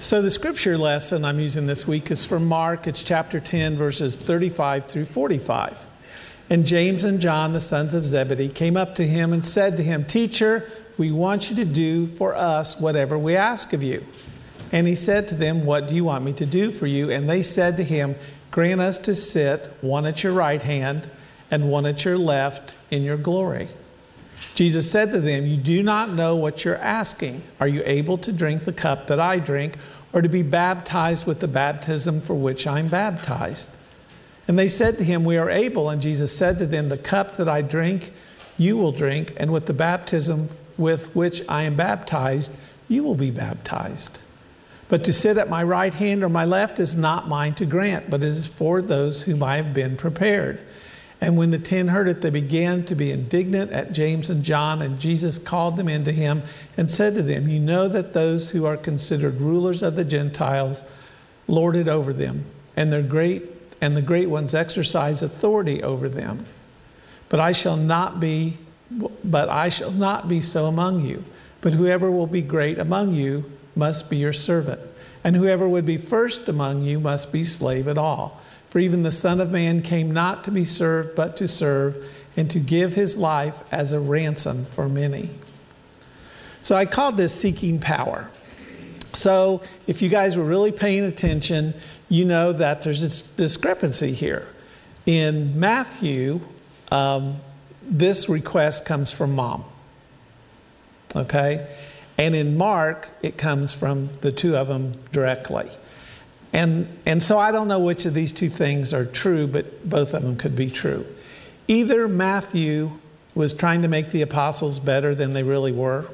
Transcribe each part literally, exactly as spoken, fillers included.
So the scripture lesson I'm using this week is from Mark. It's chapter ten, verses thirty-five through forty-five. And James and John, the sons of Zebedee, came up to him and said to him, "Teacher, we want you to do for us whatever we ask of you." And he said to them, "What do you want me to do for you?" And they said to him, "Grant us to sit, one at your right hand and one at your left, in your glory." Jesus said to them, "You do not know what you're asking. Are you able to drink the cup that I drink, or to be baptized with the baptism for which I'm baptized?" And they said to him, "We are able." And Jesus said to them, "The cup that I drink, you will drink, and with the baptism with which I am baptized, you will be baptized. But to sit at my right hand or my left is not mine to grant, but it is for those whom I have been prepared." And when the ten heard it, they began to be indignant at James and John. And Jesus called them into him and said to them, "You know that those who are considered rulers of the Gentiles lord it over them, and their great and the great ones exercise authority over them. But I shall not be, but I shall not be so among you. But whoever will be great among you must be your servant, and whoever would be first among you must be slave at all. For even the Son of Man came not to be served, but to serve, and to give his life as a ransom for many." So I called this Seeking Power. So if you guys were really paying attention, you know that there's this discrepancy here. In Matthew, um, this request comes from mom. Okay? And in Mark, it comes from the two of them directly. And, and so I don't know which of these two things are true, but both of them could be true. Either Matthew was trying to make the apostles better than they really were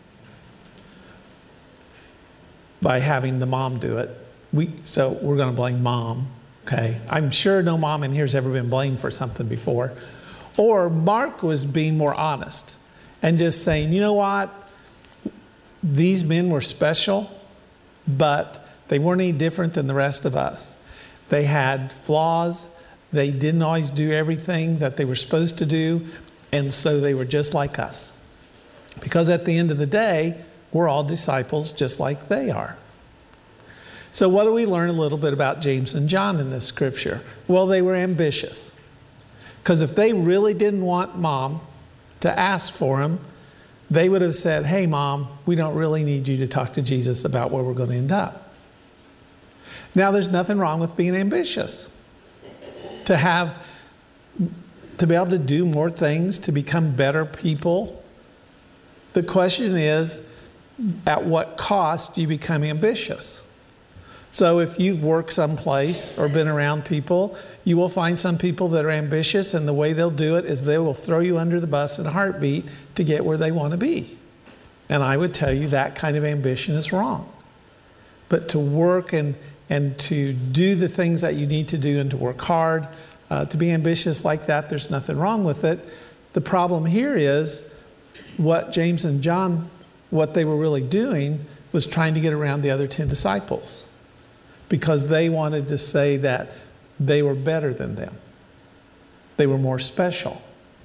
by having the mom do it. We, so we're going to blame mom, okay? I'm sure no mom in here has ever been blamed for something before. Or Mark was being more honest and just saying, you know what? These men were special, but they weren't any different than the rest of us. They had flaws. They didn't always do everything that they were supposed to do. And so they were just like us. Because at the end of the day, we're all disciples just like they are. So what do we learn a little bit about James and John in this scripture? Well, they were ambitious. Because if they really didn't want mom to ask for him, they would have said, "Hey, mom, we don't really need you to talk to Jesus about where we're going to end up." Now, there's nothing wrong with being ambitious. To have, to be able to do more things, to become better people. The question is, at what cost do you become ambitious? So if you've worked someplace or been around people, you will find some people that are ambitious, and the way they'll do it is they will throw you under the bus in a heartbeat to get where they want to be. And I would tell you that kind of ambition is wrong. But to work and, and to do the things that you need to do and to work hard, uh, to be ambitious like that, there's nothing wrong with it. The problem here is what James and John, what they were really doing was trying to get around the other ten disciples. Because they wanted to say that they were better than them. They were more special.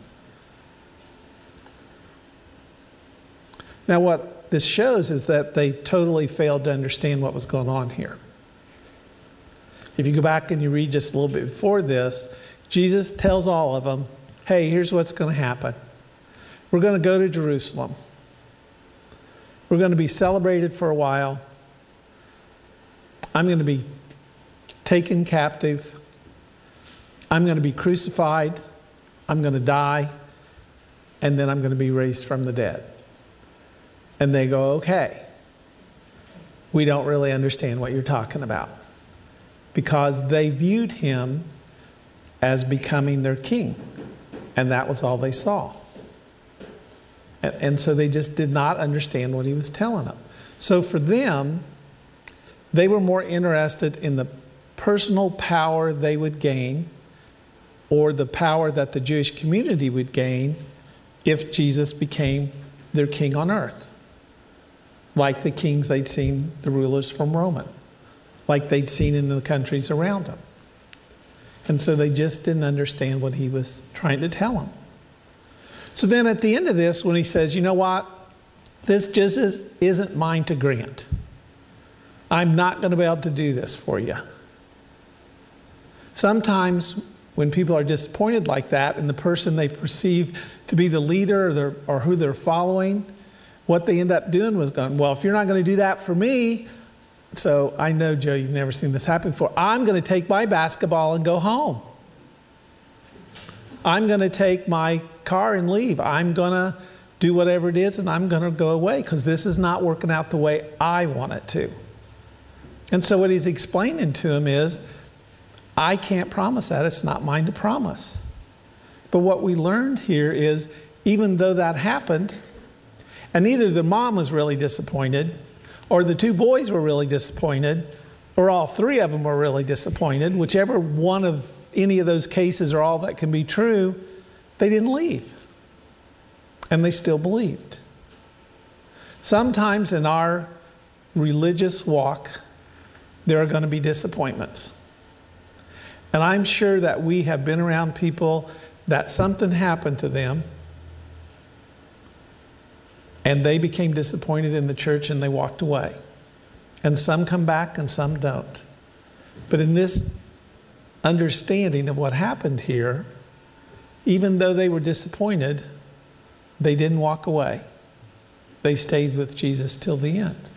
Now what this shows is that they totally failed to understand what was going on here. If you go back and you read just a little bit before this, Jesus tells all of them, "Hey, here's what's going to happen. We're going to go to Jerusalem. We're going to be celebrated for a while. I'm going to be taken captive. I'm going to be crucified. I'm going to die. And then I'm going to be raised from the dead." And they go, "Okay, we don't really understand what you're talking about." Because they viewed him as becoming their king. And that was all they saw. And, and so they just did not understand what he was telling them. So for them, they were more interested in the personal power they would gain, or the power that the Jewish community would gain if Jesus became their king on earth. Like the kings they'd seen, the rulers from Roman. Like they'd seen in the countries around them. And so they just didn't understand what he was trying to tell them. So then at the end of this, when he says, "You know what? This just is, isn't mine to grant. I'm not going to be able to do this for you. Sometimes when people are disappointed like that and the person they perceive to be the leader or, their, or who they're following, what they end up doing was going, well, if you're not going to do that for me, so I know, Joe, you've never seen this happen before. I'm going to take my basketball and go home. I'm going to take my car and leave. I'm going to do whatever it is and I'm going to go away because this is not working out the way I want it to. And so what he's explaining to him is, I can't promise that. It's not mine to promise. But what we learned here is, even though that happened, and either the mom was really disappointed, or the two boys were really disappointed, or all three of them were really disappointed, whichever one of any of those cases or all that can be true, they didn't leave. And they still believed. Sometimes in our religious walk, there are going to be disappointments. And I'm sure that we have been around people that something happened to them and they became disappointed in the church and they walked away. And some come back and some don't. But in this understanding of what happened here, even though they were disappointed, they didn't walk away. They stayed with Jesus till the end.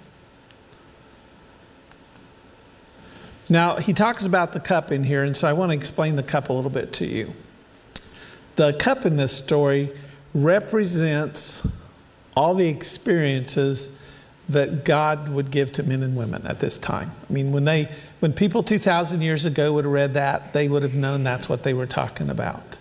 Now, he talks about the cup in here, and so I want to explain the cup a little bit to you. The cup in this story represents all the experiences that God would give to men and women at this time. I mean, when they, when people two thousand years ago would have read that, they would have known that's what they were talking about.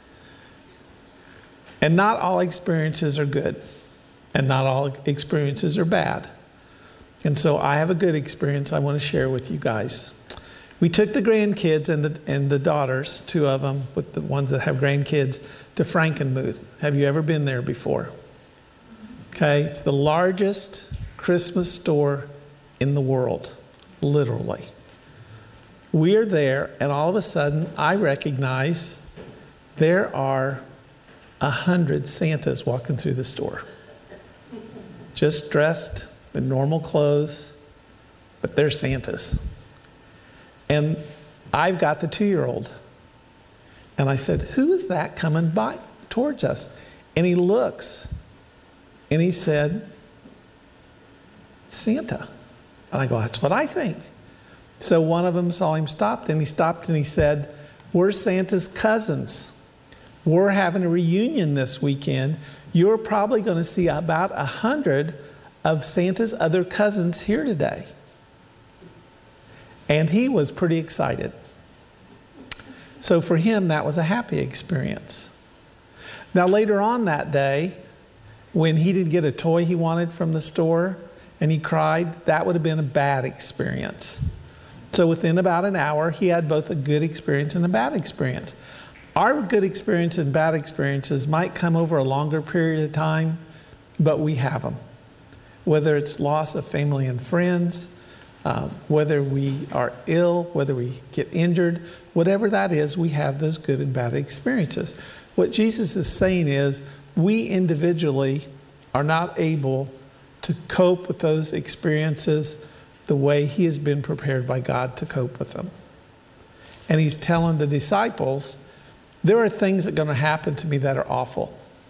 And not all experiences are good, and not all experiences are bad. And so I have a good experience I want to share with you guys. We took the grandkids and the, and the daughters, two of them, with the ones that have grandkids, to Frankenmuth. Have you ever been there before? Okay, it's the largest Christmas store in the world, literally. We are there, and all of a sudden, I recognize there are a hundred Santas walking through the store. Just dressed in normal clothes, but they're Santas. And I've got the two-year-old. And I said, who is that coming by towards us? And he looks, and he said, Santa. And I go, that's what I think. So one of them saw him stop, and he stopped and he said, we're Santa's cousins. We're having a reunion this weekend. You're probably going to see about a hundred of Santa's other cousins here today. And he was pretty excited. So for him, that was a happy experience. Now later on that day, when he didn't get a toy he wanted from the store and he cried, that would have been a bad experience. So within about an hour, he had both a good experience and a bad experience. Our good experience and bad experiences might come over a longer period of time, but we have them. Whether it's loss of family and friends, uh, whether we are ill, whether we get injured, whatever that is, we have those good and bad experiences. What Jesus is saying is, we individually are not able to cope with those experiences the way he has been prepared by God to cope with them. And he's telling the disciples, there are things that are going to happen to me that are awful.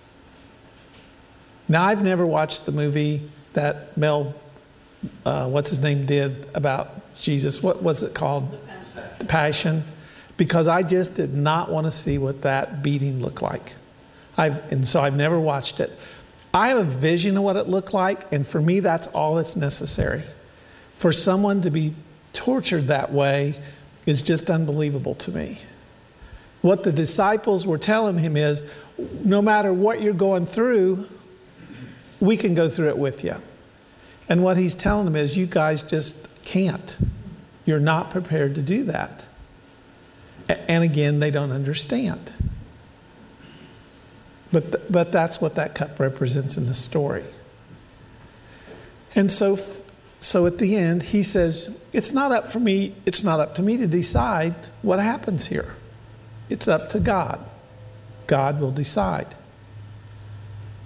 Now, I've never watched the movie that Mel, uh, what's his name, did about Jesus. What was it called? The Passion. The Passion. Because I just did not want to see what that beating looked like. I've, and so I've never watched it. I have a vision of what it looked like, and for me, that's all that's necessary. For someone to be tortured that way is just unbelievable to me. What the disciples were telling him is, no matter what you're going through, we can go through it with you. And what he's telling them is, you guys just can't. You're not prepared to do that. And again, they don't understand. But, th- but that's what that cup represents in the story. And so, so at the end, he says, it's not up for me, it's not up to me to decide what happens here. It's up to God. God will decide.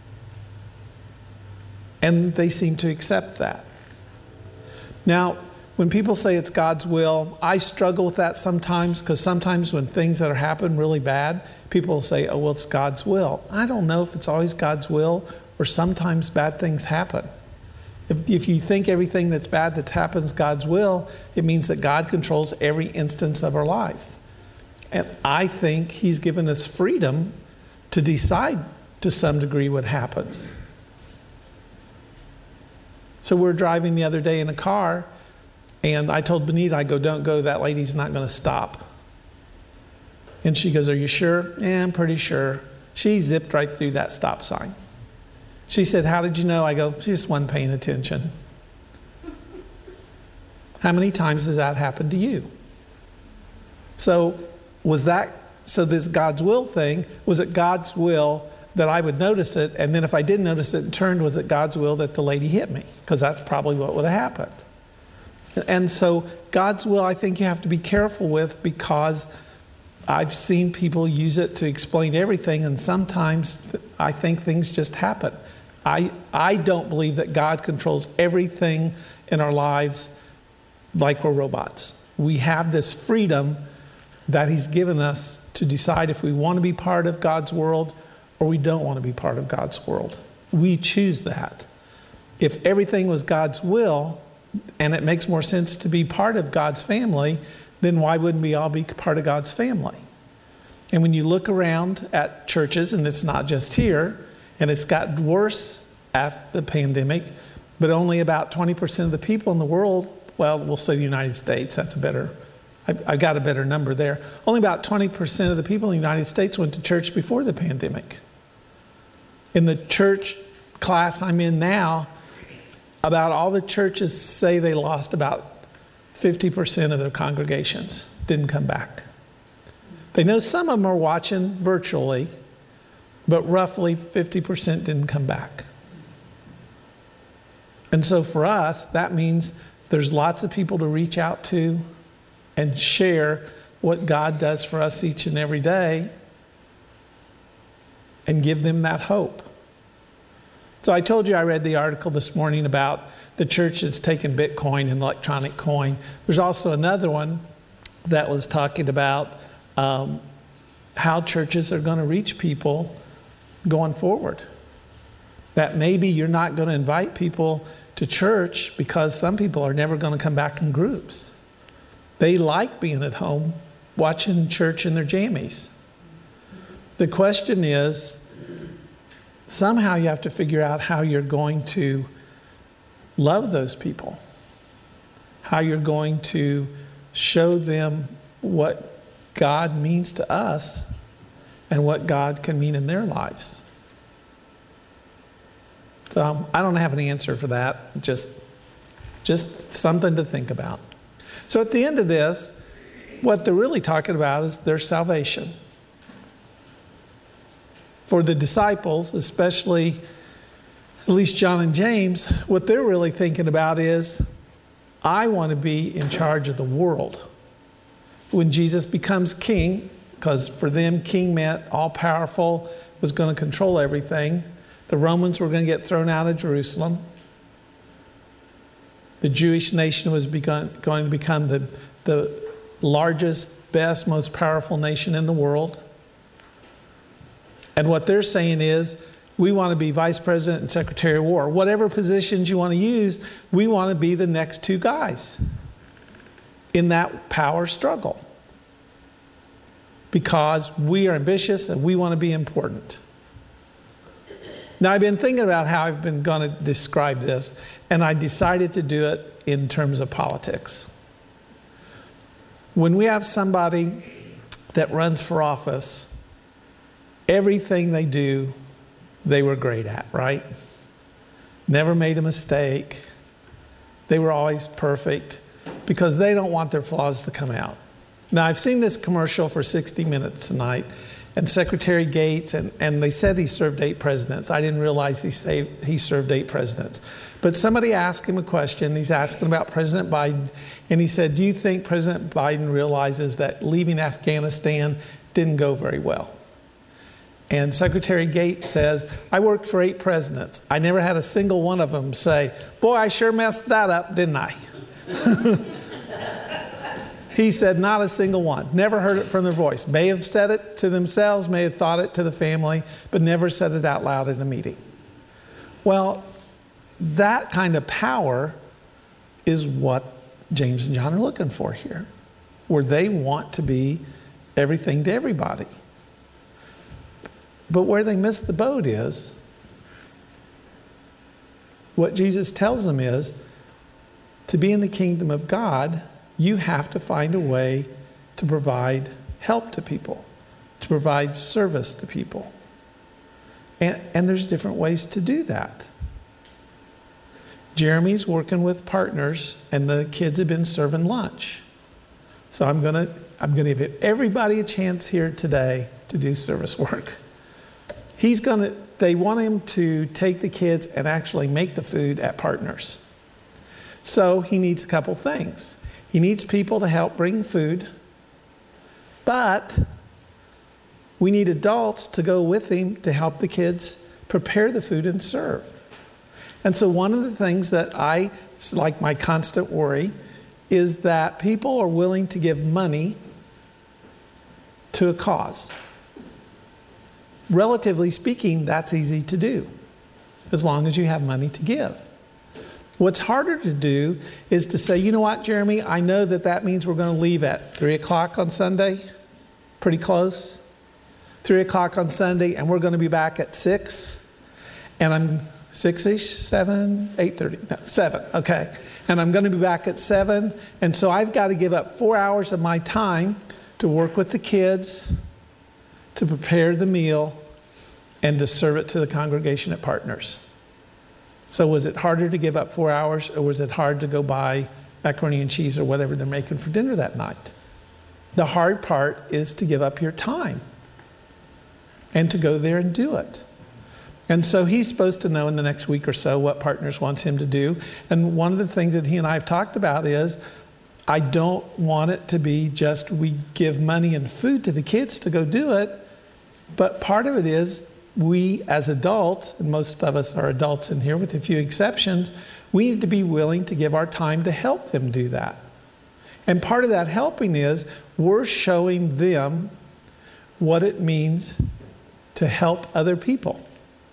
And they seem to accept that. Now, When people say it's God's will, I struggle with that sometimes, because sometimes when things that are happening really bad, people will say, oh, well, it's God's will. I don't know if it's always God's will, or sometimes bad things happen. If, if you think everything that's bad that happens God's will, it means that God controls every instance of our life. And I think He's given us freedom to decide to some degree what happens. So we're driving the other day in a car, and I told Benita, I go, don't go, that lady's not going to stop. And she goes, are you sure? Yeah, I'm pretty sure. She zipped right through that stop sign. She said, how did you know? I go, she just wasn't paying attention. How many times has that happened to you? So was that, so this God's will thing, was it God's will that I would notice it, and then if I didn't notice it and turned, was it God's will that the lady hit me? Because that's probably what would have happened. And so God's will, I think you have to be careful with, because I've seen people use it to explain everything, and sometimes I think things just happen. I, I don't believe that God controls everything in our lives like we're robots. We have this freedom that He's given us to decide if we want to be part of God's world or we don't want to be part of God's world. We choose that. If everything was God's will, and it makes more sense to be part of God's family, then why wouldn't we all be part of God's family? And when you look around at churches, and it's not just here, and it's gotten worse after the pandemic, but only about twenty percent of the people in the world, well, we'll say the United States, that's a better, I got a better number there. Only about twenty percent of the people in the United States went to church before the pandemic. In the church class I'm in now, about all the churches say they lost about fifty percent of their congregations, didn't come back. They know some of them are watching virtually, but roughly fifty percent didn't come back. And so for us, that means there's lots of people to reach out to and share what God does for us each and every day and give them that hope. So I told you I read the article this morning about the church that's taken Bitcoin and electronic coin. There's also another one that was talking about um, how churches are going to reach people going forward. That maybe you're not going to invite people to church because some people are never going to come back in groups. They like being at home watching church in their jammies. The question is, somehow you have to figure out how you're going to love those people, how you're going to show them what God means to us and what God can mean in their lives. So um, I don't have an answer for that, just, just something to think about. So at the end of this, what they're really talking about is their salvation. For the disciples, especially at least John and James, what they're really thinking about is, I want to be in charge of the world. When Jesus becomes king, because for them king meant all powerful, was going to control everything. The Romans were going to get thrown out of Jerusalem. The Jewish nation was begun, going to become the, the largest, best, most powerful nation in the world. And what they're saying is, we want to be vice president and secretary of war. Whatever positions you want to use, we want to be the next two guys in that power struggle. Because we are ambitious and we want to be important. Now, I've been thinking about how I've been going to describe this, and I decided to do it in terms of politics. When we have somebody that runs for office, everything they do, they were great at, right? Never made a mistake. They were always perfect because they don't want their flaws to come out. Now, I've seen this commercial for sixty minutes tonight, and Secretary Gates, and, and they said he served eight presidents. I didn't realize he, saved, he served eight presidents. But somebody asked him a question. He's asking about President Biden, and he said, do you think President Biden realizes that leaving Afghanistan didn't go very well? And Secretary Gates says, I worked for eight presidents. I never had a single one of them say, boy, I sure messed that up, didn't I? He said, not a single one. Never heard it from their voice. May have said it to themselves, may have thought it to the family, but never said it out loud in a meeting. Well, that kind of power is what James and John are looking for here, where they want to be everything to everybody. But where they miss the boat is, what Jesus tells them is, to be in the kingdom of God, you have to find a way to provide help to people, to provide service to people. And, and there's different ways to do that. Jeremy's working with partners, and the kids have been serving lunch. So I'm going to I'm going to give everybody a chance here today to do service work. He's going to, they want him to take the kids and actually make the food at Partners. So he needs a couple things. He needs people to help bring food, but we need adults to go with him to help the kids prepare the food and serve. And so one of the things that I, it's like my constant worry, is that people are willing to give money to a cause. Relatively speaking, that's easy to do, as long as you have money to give. What's harder to do is to say, you know what, Jeremy, I know that that means we're going to leave at three o'clock on Sunday, pretty close, three o'clock on Sunday, and we're going to be back at six, and I'm six-ish, seven, eight thirty, no, seven, okay. And I'm going to be back at seven, and so I've got to give up four hours of my time to work with the kids, to prepare the meal, and to serve it to the congregation at Partners. So was it harder to give up four hours, or was it hard to go buy macaroni and cheese or whatever they're making for dinner that night? The hard part is to give up your time and to go there and do it. And so he's supposed to know in the next week or so what Partners wants him to do. And one of the things that he and I have talked about is, I don't want it to be just we give money and food to the kids to go do it. But part of it is we as adults, and most of us are adults in here with a few exceptions, we need to be willing to give our time to help them do that. And part of that helping is we're showing them what it means to help other people,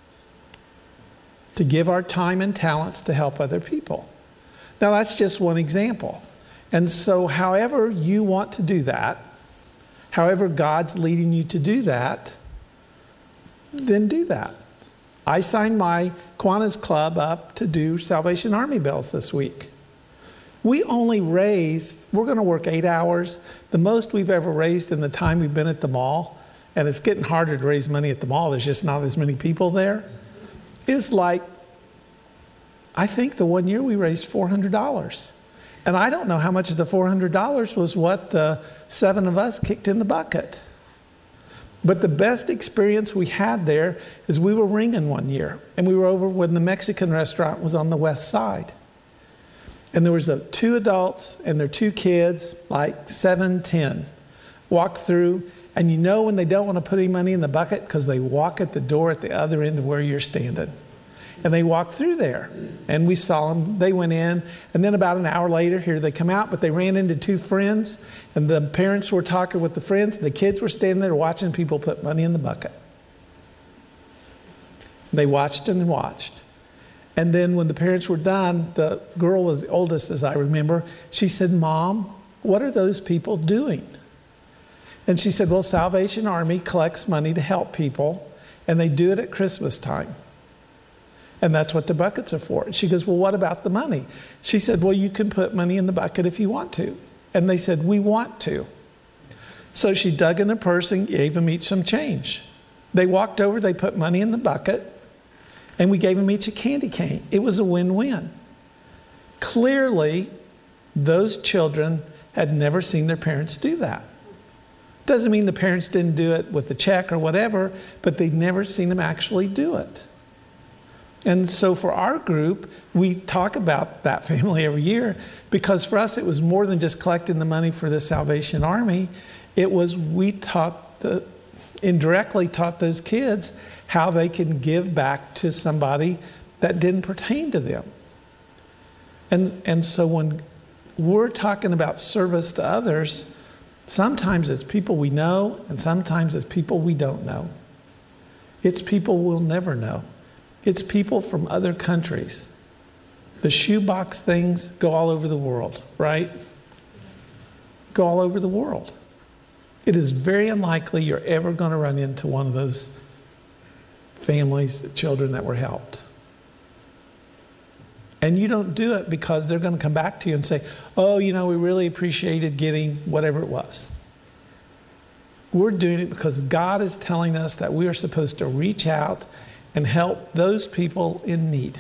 to give our time and talents to help other people. Now that's just one example. And so however you want to do that, however God's leading you to do that, then do that. I signed my Kiwanis Club up to do Salvation Army bells this week. We only raised, we're going to work eight hours, the most we've ever raised in the time we've been at the mall, and it's getting harder to raise money at the mall, there's just not as many people there, is like, I think the one year we raised four hundred dollars. And I don't know how much of the four hundred dollars was what the seven of us kicked in the bucket. But the best experience we had there is we were ringing one year, and we were over when the Mexican restaurant was on the west side. And there was a, two adults and their two kids, like seven, ten, walk through, and you know when they don't want to put any money in the bucket because they walk at the door at the other end of where you're standing. And they walked through there, and we saw them. They went in, and then about an hour later, here they come out, but they ran into two friends, and the parents were talking with the friends. The kids were standing there watching people put money in the bucket. They watched and watched. And then when the parents were done, the girl was the oldest, as I remember. She said, Mom, what are those people doing? And she said, well, Salvation Army collects money to help people, and they do it at Christmas time. And that's what the buckets are for. And she goes, well, what about the money? She said, well, you can put money in the bucket if you want to. And they said, we want to. So she dug in their purse and gave them each some change. They walked over, they put money in the bucket, and we gave them each a candy cane. It was a win-win. Clearly, those children had never seen their parents do that. Doesn't mean the parents didn't do it with the check or whatever, but they'd never seen them actually do it. And so for our group, we talk about that family every year, because for us it was more than just collecting the money for the Salvation Army. It was we taught the, indirectly taught those kids how they can give back to somebody that didn't pertain to them. And, and so when we're talking about service to others, sometimes it's people we know, and sometimes it's people we don't know. It's people we'll never know. It's people from other countries. The shoebox things go all over the world, right? Go all over the world. It is very unlikely you're ever going to run into one of those families, children that were helped. And you don't do it because they're going to come back to you and say, oh, you know, we really appreciated getting whatever it was. We're doing it because God is telling us that we are supposed to reach out and help those people in need.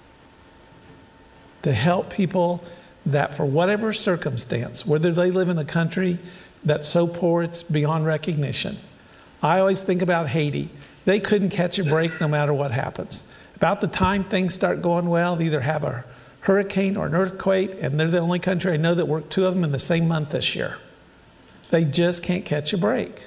To help people that for whatever circumstance, whether they live in a country that's so poor it's beyond recognition. I always think about Haiti. They couldn't catch a break no matter what happens. About the time things start going well, they either have a hurricane or an earthquake, and they're the only country I know that worked two of them in the same month this year. They just can't catch a break.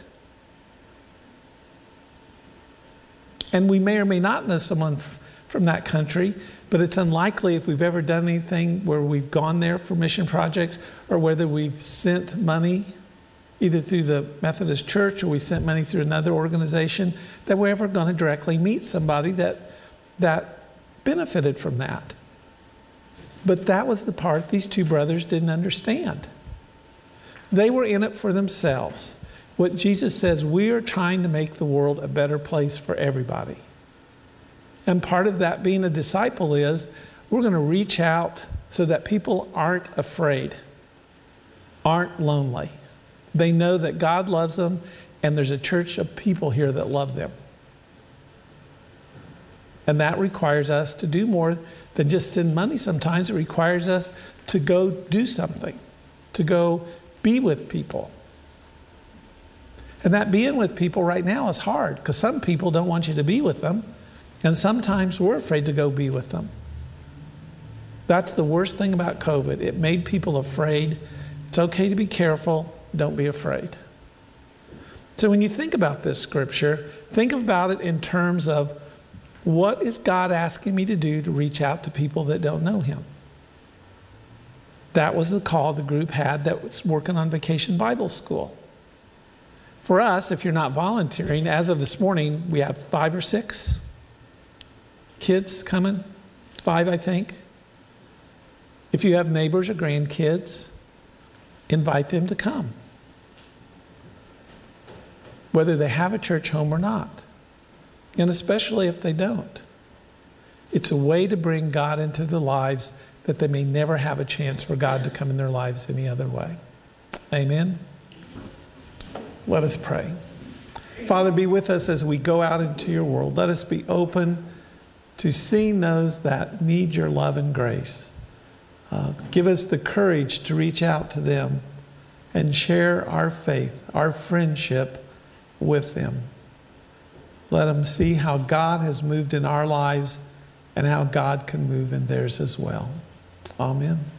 And we may or may not know someone f- from that country, but it's unlikely if we've ever done anything where we've gone there for mission projects or whether we've sent money either through the Methodist Church or we sent money through another organization, that we're ever going to directly meet somebody that, that benefited from that. But that was the part these two brothers didn't understand. They were in it for themselves. What Jesus says, we are trying to make the world a better place for everybody. And part of that being a disciple is we're going to reach out so that people aren't afraid, aren't lonely. They know that God loves them and there's a church of people here that love them. And that requires us to do more than just send money sometimes. It requires us to go do something, to go be with people. And that being with people right now is hard because some people don't want you to be with them. And sometimes we're afraid to go be with them. That's the worst thing about COVID. It made people afraid. It's okay to be careful. Don't be afraid. So when you think about this scripture, think about it in terms of what is God asking me to do to reach out to people that don't know him? That was the call the group had that was working on Vacation Bible School. For us, if you're not volunteering, as of this morning, we have five or six kids coming. Five, I think. If you have neighbors or grandkids, invite them to come. Whether they have a church home or not. And especially if they don't. It's a way to bring God into their lives that they may never have a chance for God to come in their lives any other way. Amen. Let us pray. Father, be with us as we go out into your world. Let us be open to seeing those that need your love and grace. Uh, give us the courage to reach out to them and share our faith, our friendship with them. Let them see how God has moved in our lives and how God can move in theirs as well. Amen.